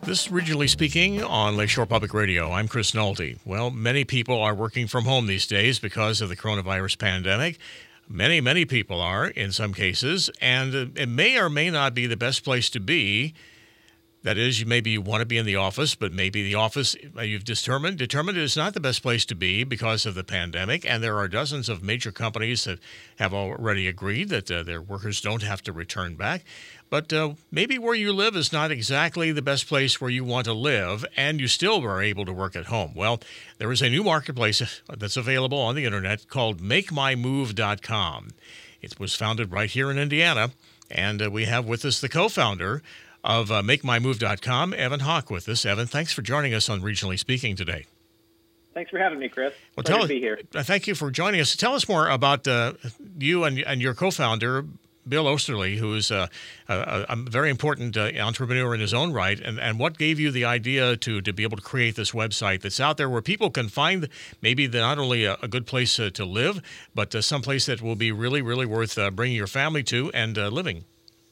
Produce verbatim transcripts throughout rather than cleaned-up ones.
This is Regionally Speaking on Lakeshore Public Radio. I'm Chris Nolte. Well, many people are working from home these days because of the coronavirus pandemic. Many, many people are in some cases, and it may or may not be the best place to be. That is, you maybe you want to be in the office, but maybe the office you've determined determined is not the best place to be because of the pandemic. And there are dozens of major companies that have already agreed that uh, their workers don't have to return back. But uh, maybe where you live is not exactly the best place where you want to live, and you still are able to work at home. Well, there is a new marketplace that's available on the internet called make my move dot com. It was founded right here in Indiana, and uh, we have with us the co-founder of uh, make my move dot com, Evan Hawk, with us. Evan, thanks for joining us on Regionally Speaking today. Thanks for having me, Chris. Well, Pleasure tell, to be here. Uh, thank you for joining us. Tell us more about uh, you and, and your co-founder, Bill Osterly, who is uh, a, a very important uh, entrepreneur in his own right, and, and what gave you the idea to, to be able to create this website that's out there where people can find maybe the, not only a, a good place uh, to live, but uh, someplace that will be really, really worth uh, bringing your family to and uh, living.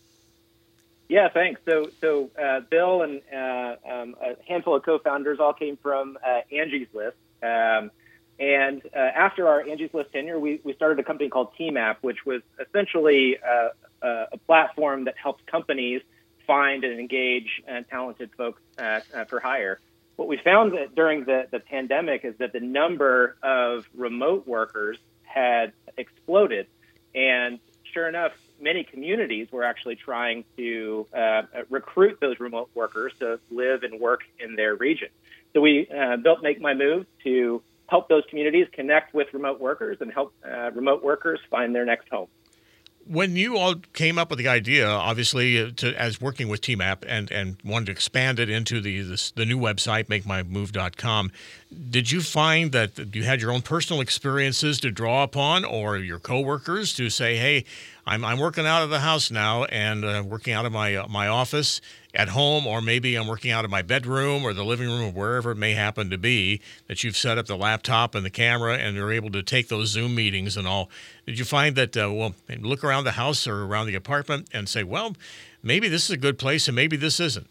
Yeah, thanks. So, so uh, Bill and uh, um, a handful of co-founders all came from uh, Angie's List. Um, and uh, after our Angie's List tenure, we, we started a company called TeamApp, which was essentially uh, a, a platform that helps companies find and engage uh, talented folks uh, uh, for hire. What we found that during the, the pandemic is that the number of remote workers had exploded. And sure enough, many communities were actually trying to uh, recruit those remote workers to live and work in their region. So we uh, built Make My Move to help those communities connect with remote workers and help uh, remote workers find their next home. When you all came up with the idea, obviously, to, as working with TeamApp and, and wanted to expand it into the this, the new website, make my move dot com, did you find that you had your own personal experiences to draw upon, or your coworkers to say, hey, I'm, I'm working out of the house now and uh, working out of my uh, my office at home, or maybe I'm working out of my bedroom or the living room or wherever it may happen to be, that you've set up the laptop and the camera and you're able to take those Zoom meetings and all. Did you find that, uh, well, look around the house or around the apartment and say, well, maybe this is a good place and maybe this isn't?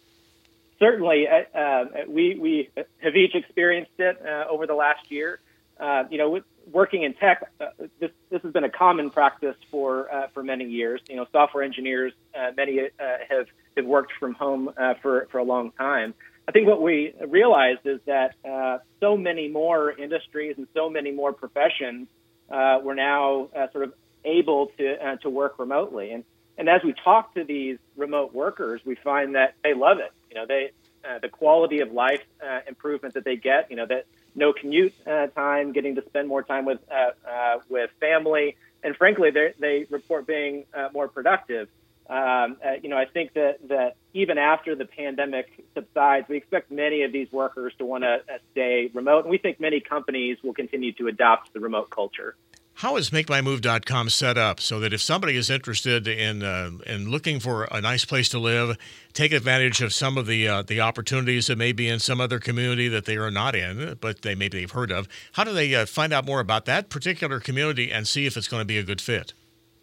Certainly. Uh, uh, we, we have each experienced it uh, over the last year. Uh, you know, with working in tech, uh, this this has been a common practice for uh, for many years. You know, software engineers, uh, many uh, have have worked from home uh, for for a long time. I think what we realized is that uh, so many more industries and so many more professions uh, were now uh, sort of able to uh, to work remotely. And and as we talk to these remote workers, we find that they love it. You know, they uh, the quality of life uh, improvement that they get. You know, that no commute uh, time, getting to spend more time with uh, uh, with family, and frankly, they they report being uh, more productive. Um, uh, you know, I think that that even after the pandemic subsides, we expect many of these workers to want to uh, stay remote, and we think many companies will continue to adopt the remote culture. How is make my move dot com set up so that if somebody is interested in uh, in looking for a nice place to live, take advantage of some of the uh, the opportunities that may be in some other community that they are not in, but they maybe they've heard of? How do they uh, find out more about that particular community and see if it's going to be a good fit?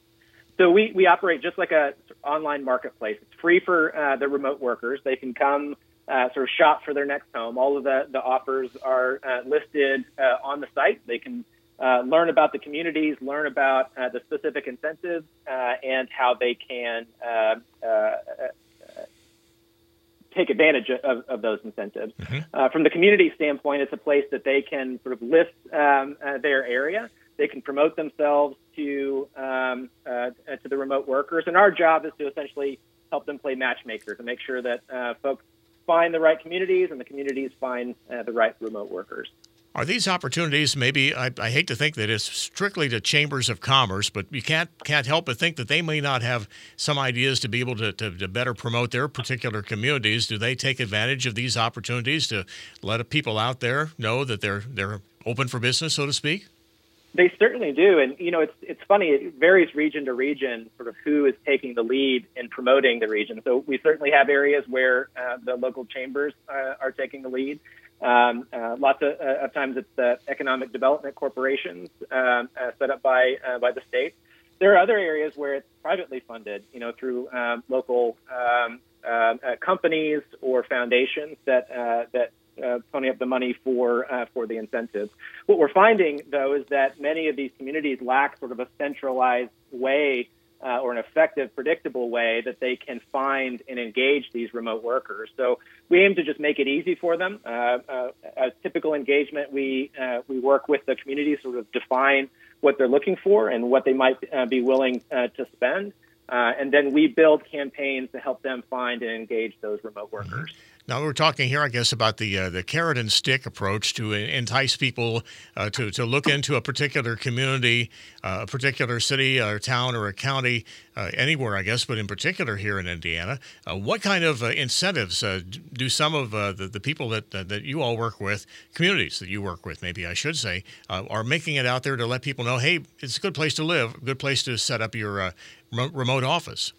So we, we operate just like a online marketplace. It's free for uh, the remote workers. They can come uh, sort of shop for their next home. All of the, the offers are uh, listed uh, on the site. They can Uh, learn about the communities, learn about uh, the specific incentives, uh, and how they can uh, uh, uh, take advantage of, of those incentives. Mm-hmm. Uh, from the community standpoint, it's a place that they can sort of list um, uh, their area. They can promote themselves to um, uh, to the remote workers, and our job is to essentially help them play matchmaker to make sure that uh, folks find the right communities and the communities find uh, the right remote workers. Are these opportunities, maybe, I, I hate to think that it's strictly to chambers of commerce, but you can't can't help but think that they may not have some ideas to be able to, to, to better promote their particular communities. Do they take advantage of these opportunities to let people out there know that they're they're open for business, so to speak? They certainly do. And, you know, it's it's funny. It varies region to region, sort of who is taking the lead in promoting the region. So we certainly have areas where uh, the local chambers uh, are taking the lead. Um, uh, lots of, uh, of times it's the economic development corporations um, uh, set up by uh, by the state. There are other areas where it's privately funded, you know, through um, local um, uh, uh, companies or foundations that uh, that uh, pony up the money for uh, for the incentives. What we're finding, though, is that many of these communities lack sort of a centralized way uh, or an effective, predictable way that they can find and engage these remote workers. So we aim to just make it easy for them. Uh, uh, a typical engagement, we uh, we work with the community to sort of define what they're looking for and what they might uh, be willing uh, to spend. Uh, and then we build campaigns to help them find and engage those remote workers. Now, we're talking here, I guess, about the uh, the carrot and stick approach to entice people uh, to, to look into a particular community, uh, a particular city or town or a county, uh, anywhere, I guess, but in particular here in Indiana. Uh, what kind of uh, incentives uh, do some of uh, the, the people that, uh, that you all work with, communities that you work with, maybe I should say, uh, are making it out there to let people know, hey, it's a good place to live, a good place to set up your uh, remote office?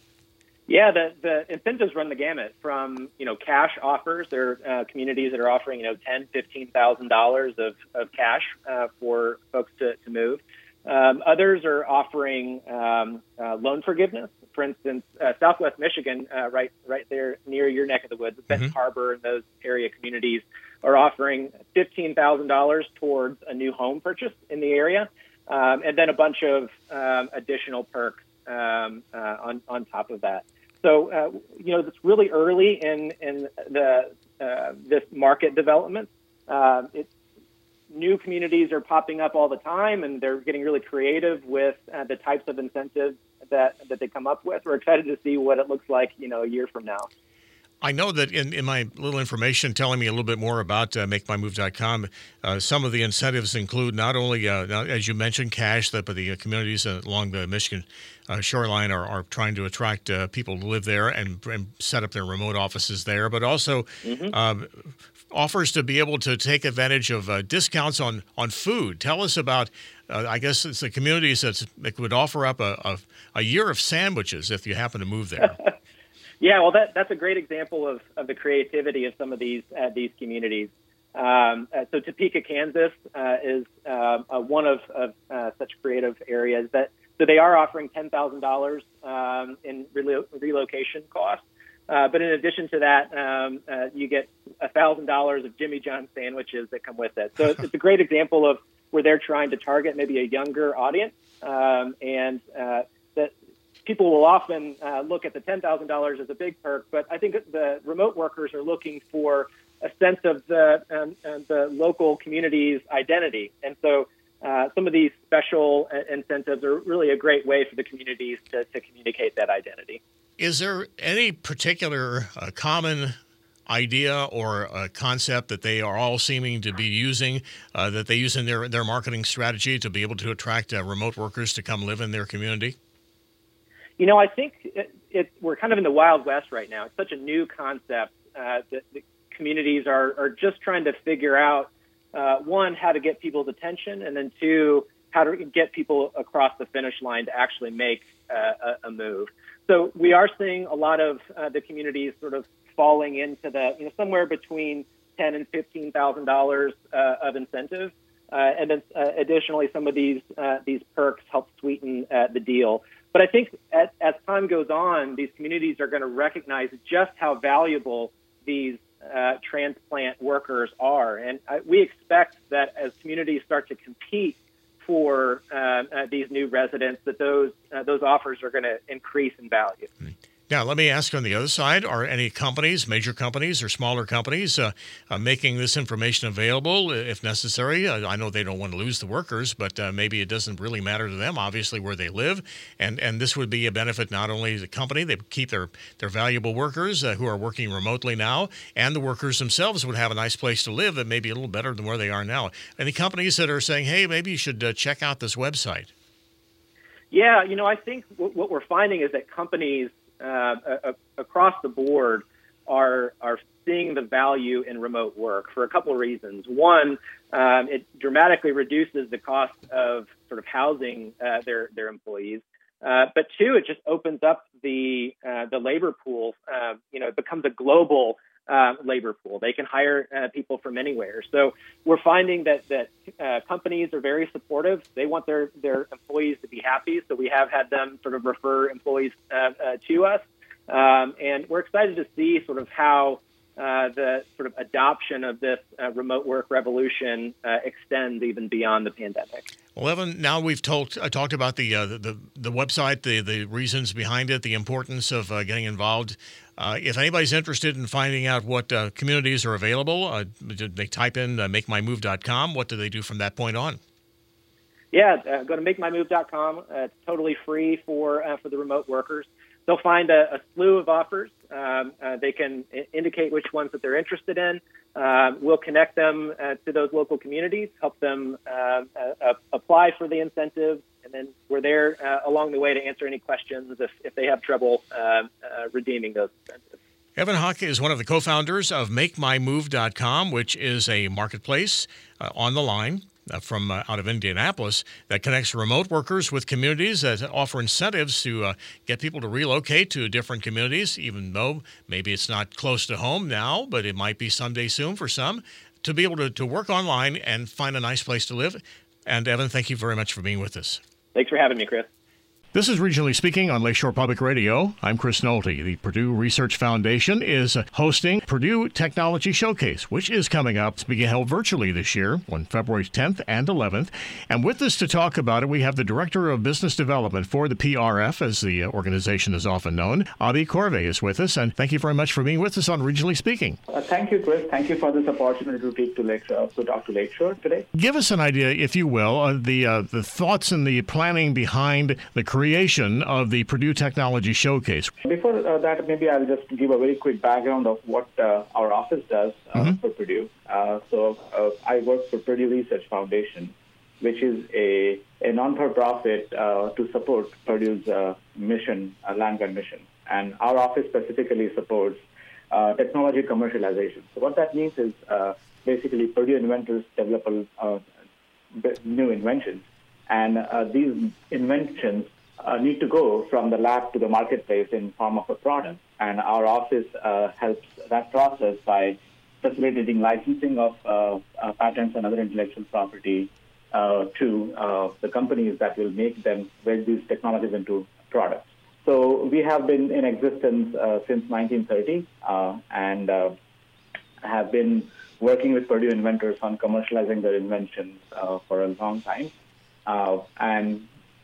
Yeah, the, the incentives run the gamut from, you know, cash offers. There are uh, communities that are offering, you know, ten thousand dollars, fifteen thousand dollars of, of cash uh, for folks to, to move. Um, others are offering um, uh, loan forgiveness. For instance, uh, Southwest Michigan, uh, right right there near your neck of the woods, Benton mm-hmm. Harbor and those area communities are offering fifteen thousand dollars towards a new home purchase in the area, um, and then a bunch of um, additional perks um, uh, on, on top of that. So, uh, you know, it's really early in, in the uh, this market development. Uh, it, new communities are popping up all the time, and they're getting really creative with uh, the types of incentives that, that they come up with. We're excited to see what it looks like, you know, a year from now. I know that in, in my little information telling me a little bit more about uh, make my move dot com, uh, some of the incentives include not only, uh, as you mentioned, cash, but the uh, communities along the Michigan uh, shoreline are, are trying to attract uh, people to live there and, and set up their remote offices there, but also mm-hmm. um, offers to be able to take advantage of uh, discounts on, on food. Tell us about, uh, I guess it's the communities that's, that would offer up a, a, a year of sandwiches if you happen to move there. Yeah, well, that, that's a great example of, of the creativity of some of these uh, these communities. Um, uh, so Topeka, Kansas, uh, is uh, uh, one of, of uh, such creative areas. That so they are offering ten thousand dollars um, in relo- relocation costs, uh, but in addition to that, um, uh, you get a thousand dollars of Jimmy John sandwiches that come with it. So it's, it's a great example of where they're trying to target maybe a younger audience, um, and uh, that. People will often uh, look at the ten thousand dollars as a big perk, but I think the remote workers are looking for a sense of the um, uh, the local community's identity. And so uh, some of these special incentives are really a great way for the communities to, to communicate that identity. Is there any particular uh, common idea or a concept that they are all seeming to be using, uh, that they use in their, their marketing strategy to be able to attract uh, remote workers to come live in their community? You know, I think it, it, we're kind of in the Wild West right now. It's such a new concept uh, that the communities are, are just trying to figure out, uh, one, how to get people's attention, and then two, how to get people across the finish line to actually make uh, a, a move. So we are seeing a lot of uh, the communities sort of falling into the, you know, somewhere between ten and fifteen thousand dollars uh, of incentive, uh, and then uh, additionally, some of these uh, these perks help sweeten uh, the deal. But I think as, as time goes on, these communities are going to recognize just how valuable these uh, transplant workers are. And I, we expect that as communities start to compete for uh, uh, these new residents, that those uh, those offers are going to increase in value. Now, let me ask on the other side, are any companies, major companies or smaller companies, uh, uh, making this information available if necessary? Uh, I know they don't want to lose the workers, but uh, maybe it doesn't really matter to them, obviously, where they live. And and this would be a benefit not only to the company, they keep their, their valuable workers uh, who are working remotely now, and the workers themselves would have a nice place to live that may be a little better than where they are now. Any companies that are saying, hey, maybe you should uh, check out this website? Yeah, you know, I think w- what we're finding is that companies Uh, uh, across the board are are seeing the value in remote work for a couple of reasons. One, um, it dramatically reduces the cost of sort of housing uh, their their employees. Uh, but two, it just opens up the uh, the labor pool. Uh, you know, it becomes a global uh, labor pool. They can hire uh, people from anywhere. So we're finding that that uh, companies are very supportive. They want their their employees to be happy. So we have had them sort of refer employees uh, uh, to us. Um, and we're excited to see sort of how uh, the sort of adoption of this uh, remote work revolution uh, extends even beyond the pandemic. Well, Evan, now we've talked uh, talked about the, uh, the the website, the the reasons behind it, the importance of uh, getting involved. Uh, if anybody's interested in finding out what uh, communities are available, uh, they type in uh, make my move dot com. What do they do from that point on? Yeah, uh, go to make my move dot com. Uh, it's totally free for uh, for the remote workers. They'll find a, a slew of offers. Um, uh, they can I- indicate which ones that they're interested in. Uh, we'll connect them uh, to those local communities, help them uh, uh, apply for the incentives, and then we're there uh, along the way to answer any questions if, if they have trouble uh, uh, redeeming those incentives. Evan Huck is one of the co-founders of make my move dot com, which is a marketplace uh, on the line uh, from uh, out of Indianapolis that connects remote workers with communities that offer incentives to uh, get people to relocate to different communities, even though maybe it's not close to home now, but it might be someday soon for some, to be able to, to work online and find a nice place to live. And Evan, thank you very much for being with us. Thanks for having me, Chris. This is Regionally Speaking on Lakeshore Public Radio. I'm Chris Nolte. The Purdue Research Foundation is hosting Purdue Technology Showcase, which is coming up. It's being held virtually this year on February tenth and eleventh. And with us to talk about it, we have the Director of Business Development for the P R F, as the organization is often known. Abhi Corve is with us, and thank you very much for being with us on Regionally Speaking. Uh, thank you, Chris. Thank you for this opportunity to take to Lakeshore, to talk to Lakeshore today. Give us an idea, if you will, of the uh, the thoughts and the planning behind the creation of the Purdue Technology Showcase. Before uh, that, maybe I'll just give a very quick background of what uh, our office does uh, mm-hmm. for Purdue. Uh, so uh, I work for Purdue Research Foundation, which is a, a non-for-profit uh, to support Purdue's uh, mission, uh, land-grant mission. And our office specifically supports uh, technology commercialization. So what that means is uh, basically Purdue inventors develop uh, new inventions. And uh, these inventions uh, need to go from the lab to the marketplace in form of a product. And our office uh, helps that process by facilitating licensing of uh, uh, patents and other intellectual property uh, to uh, the companies that will make them build these technologies into products. So we have been in existence uh, since nineteen thirty uh, and uh, have been working with Purdue inventors on commercializing their inventions uh, for a long time. Uh, and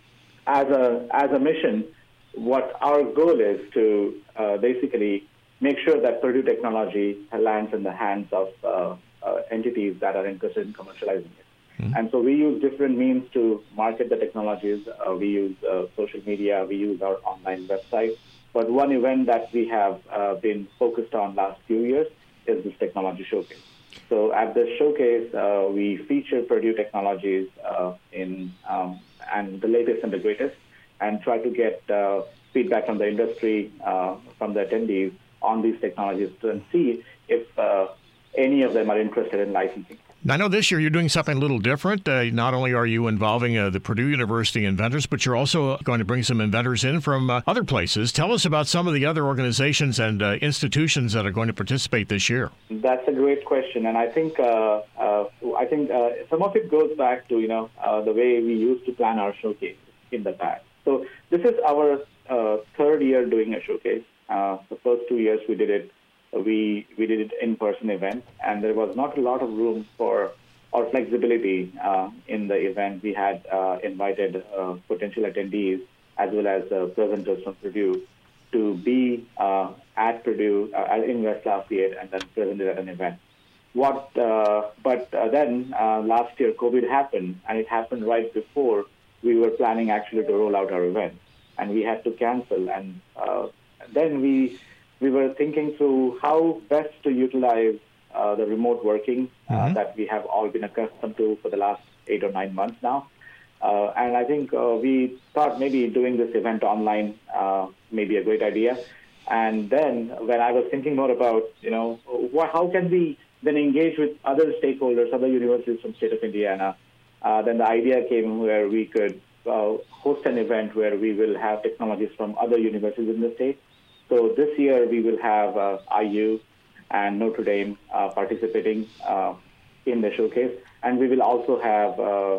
as a as a mission, what our goal is to uh, basically make sure that Purdue technology lands in the hands of uh, uh, entities that are interested in commercializing it. Mm-hmm. And so we use different means to market the technologies. Uh, we use uh, social media. We use our online website. But one event that we have uh, been focused on last few years is this technology showcase. So at this showcase, uh, we feature Purdue technologies uh, in um, and the latest and the greatest, and try to get uh, feedback from the industry, uh, from the attendees on these technologies to see if uh, any of them are interested in licensing. I know this year you're doing something a little different. Uh, not only are you involving uh, the Purdue University inventors, but you're also going to bring some inventors in from uh, other places. Tell us about some of the other organizations and uh, institutions that are going to participate this year. That's a great question, and I think uh, uh, I think uh, some of it goes back to you know uh, the way we used to plan our showcase in the past. So this is our uh, third year doing a showcase. Uh, the first two years we did it. We we did it in-person event, and there was not a lot of room for or flexibility uh, in the event. We had uh, invited uh, potential attendees as well as uh, presenters from Purdue to be uh, at Purdue uh, in West Lafayette and then presented at an event. What? Uh, but uh, then uh, last year COVID happened, and it happened right before we were planning actually to roll out our event, and we had to cancel. And uh, then we. We were thinking through how best to utilize uh, the remote working uh, mm-hmm. that we have all been accustomed to for the last eight or nine months now. Uh, and I think uh, we thought maybe doing this event online uh, may be a great idea. And then when I was thinking more about, you know, what, how can we then engage with other stakeholders, other universities from the state of Indiana, uh, then the idea came where we could uh, host an event where we will have technologies from other universities in the state. So this year we will have uh, I U and Notre Dame uh, participating uh, in the showcase, and we will also have uh,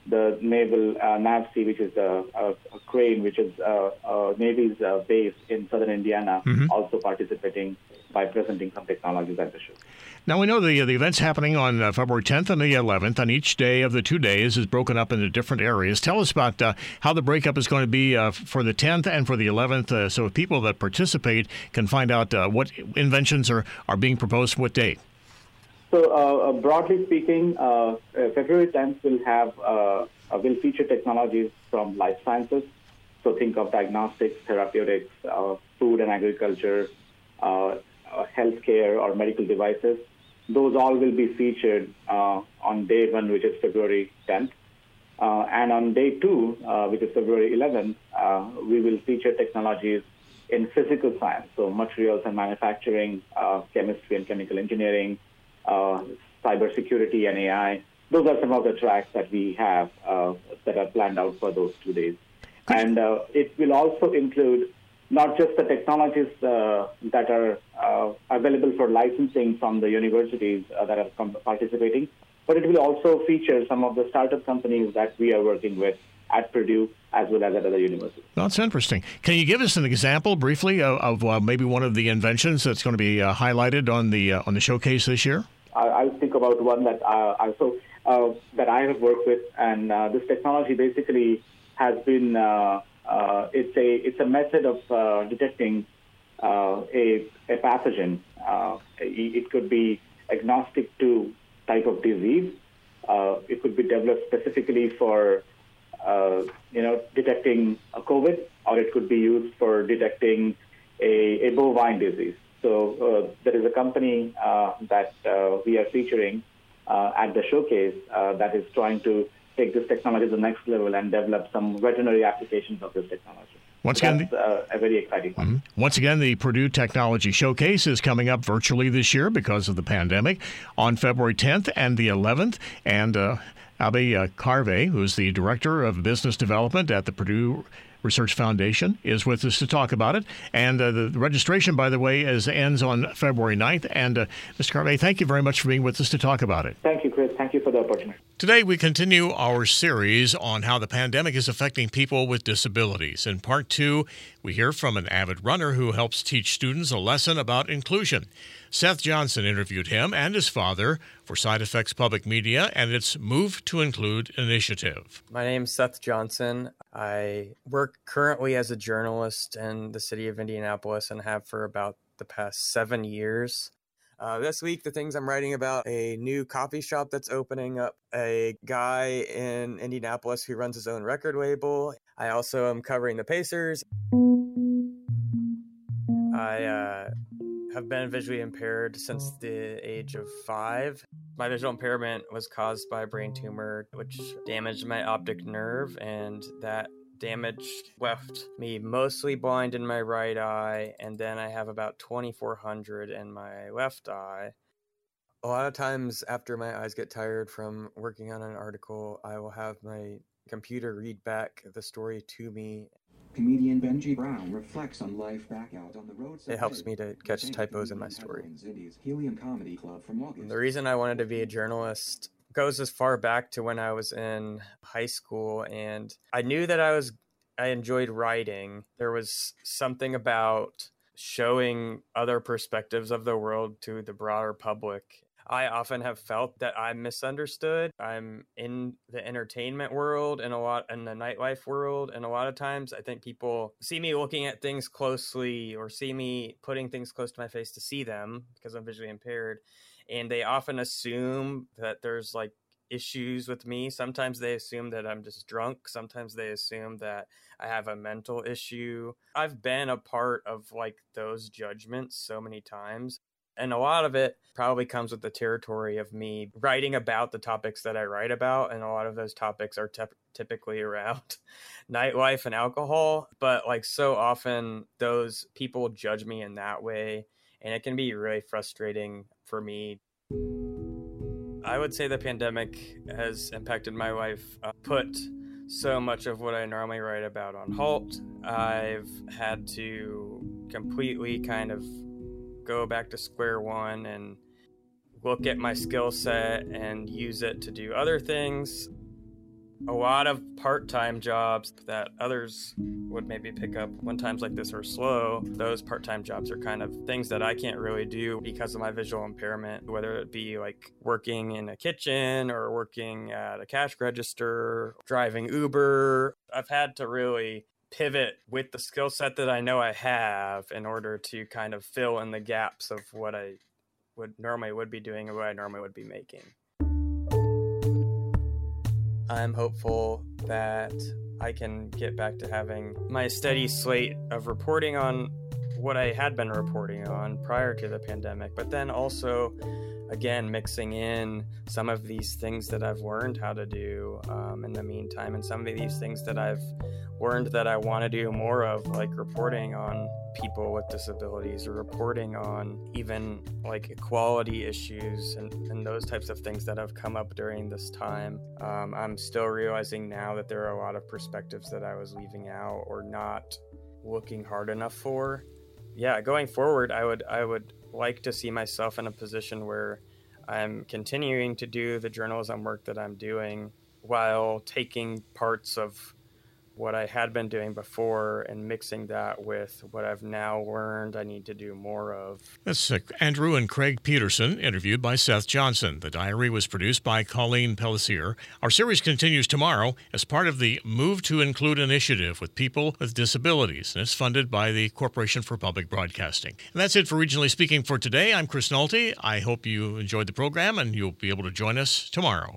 the naval uh, NAVSEA, which is a, a, a crane, which is uh, uh, Navy's uh, base in southern Indiana, mm-hmm. also participating by presenting some technologies at the show. Now, we know the the event's happening on uh, February tenth and the eleventh, and each day of the two days is broken up into different areas. Tell us about uh, how the breakup is going to be uh, for the tenth and for the eleventh, uh, so people that participate can find out uh, what inventions are, are being proposed what day. So, uh, broadly speaking, uh, February tenth will have uh, will feature technologies from life sciences. So, think of diagnostics, therapeutics, uh, food and agriculture, uh, uh, healthcare, or medical devices. Those all will be featured uh, on day one, which is February tenth, uh, and on day two, uh, which is February eleventh, uh, we will feature technologies in physical science, so materials and manufacturing, uh, chemistry and chemical engineering. Uh, cybersecurity and A I. Those are some of the tracks that we have uh, that are planned out for those two days. And uh, it will also include not just the technologies uh, that are uh, available for licensing from the universities uh, that are com- participating, but it will also feature some of the startup companies that we are working with at Purdue as well as at other universities. That's interesting. Can you give us an example briefly of, of uh, maybe one of the inventions that's going to be uh, highlighted on the uh, on the showcase this year? I'll think about one that uh, also uh, that I have worked with, and uh, this technology basically has been uh, uh, it's a it's a method of uh, detecting uh, a a pathogen. Uh, it could be agnostic to type of disease. Uh, it could be developed specifically for uh, you know detecting a COVID, or it could be used for detecting a, a bovine disease. So uh, there is a company uh, that uh, we are featuring uh, at the showcase uh, that is trying to take this technology to the next level and develop some veterinary applications of this technology. Once so again, that's uh, a very exciting one. Mm-hmm. Once again, the Purdue Technology Showcase is coming up virtually this year because of the pandemic on February tenth and the eleventh. And uh, Abhay uh, Karve, who's the Director of Business Development at the Purdue Research Foundation, is with us to talk about it. And uh, the registration, by the way, is ends on February ninth. And uh, Mister Karve, thank you very much for being with us to talk about it. Thank you, Chris. Thank you for the opportunity. Today, we continue our series on how the pandemic is affecting people with disabilities. In part two, we hear from an avid runner who helps teach students a lesson about inclusion. Seth Johnson interviewed him and his father for Side Effects Public Media and its Move to Include initiative. My name's Seth Johnson. I work currently as a journalist in the city of Indianapolis and have for about the past seven years. Uh, this week, the things I'm writing about: a new coffee shop that's opening up, a guy in Indianapolis who runs his own record label. I also am covering the Pacers. I uh, have been visually impaired since the age of five. My visual impairment was caused by a brain tumor, which damaged my optic nerve, and that damage left me mostly blind in my right eye, and then I have about twenty-four hundred in my left eye. A lot of times after my eyes get tired from working on an article, I will have my computer read back the story to me. Comedian Benji Brown reflects on life back out on the road. It helps me to catch typos in my story. Helium Comedy Club from August. The reason I wanted to be a journalist goes as far back to when I was in high school, and I knew that I was I enjoyed writing. There was something about showing other perspectives of the world to the broader public. I often have felt that I'm misunderstood. I'm in the entertainment world and a lot in the nightlife world, and a lot of times I think people see me looking at things closely or see me putting things close to my face to see them because I'm visually impaired. And they often assume that there's like issues with me. Sometimes they assume that I'm just drunk. Sometimes they assume that I have a mental issue. I've been a part of like those judgments so many times. And a lot of it probably comes with the territory of me writing about the topics that I write about. And a lot of those topics are te- typically around nightlife and alcohol. But like so often those people judge me in that way. And it can be really frustrating for me. I would say the pandemic has impacted my life, uh, put so much of what I normally write about on halt. I've had to completely kind of go back to square one and look at my skill set and use it to do other things. a lot of part-time jobs that others would maybe pick up when times like this are slow. Those part-time jobs are kind of things that I can't really do because of my visual impairment, whether it be like working in a kitchen or working at a cash register, driving Uber. I've had to really pivot with the skill set that I know I have in order to kind of fill in the gaps of what I would normally would be doing and what I normally would be making. I'm hopeful that I can get back to having my steady slate of reporting on what I had been reporting on prior to the pandemic, but then also, again, mixing in some of these things that I've learned how to do um, in the meantime, and some of these things that I've learned that I want to do more of, like reporting on people with disabilities or reporting on even like equality issues and, and those types of things that have come up during this time. Um, I'm still realizing now that there are a lot of perspectives that I was leaving out or not looking hard enough for. Yeah, going forward, I would I would like to see myself in a position where I'm continuing to do the journalism work that I'm doing while taking parts of what I had been doing before and mixing that with what I've now learned I need to do more of. That's uh, Andrew and Craig Peterson, interviewed by Seth Johnson. The diary was produced by Colleen Pellissier. Our series continues tomorrow as part of the Move to Include initiative with people with disabilities, and it's funded by the Corporation for Public Broadcasting. And that's it for Regionally Speaking for today. I'm Chris Nolte. I hope you enjoyed the program and you'll be able to join us tomorrow.